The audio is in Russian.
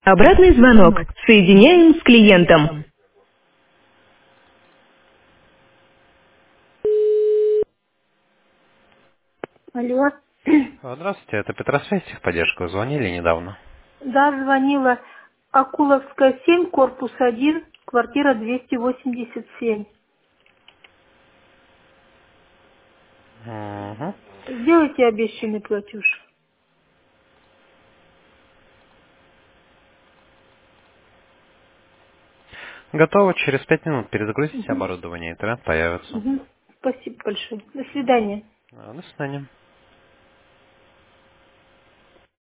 Обратный звонок. Соединяем с клиентом. Алло. Здравствуйте, это Петросвязь, техподдержка. Вы звонили недавно. Да, звонила. Акуловская, 7, корпус 1, квартира 287. Угу. Сделайте обещанный платеж. Готово. Через 5 минут перезагрузите Мгм. оборудование, интернет появится. Мгм. Спасибо большое. До свидания. До свидания.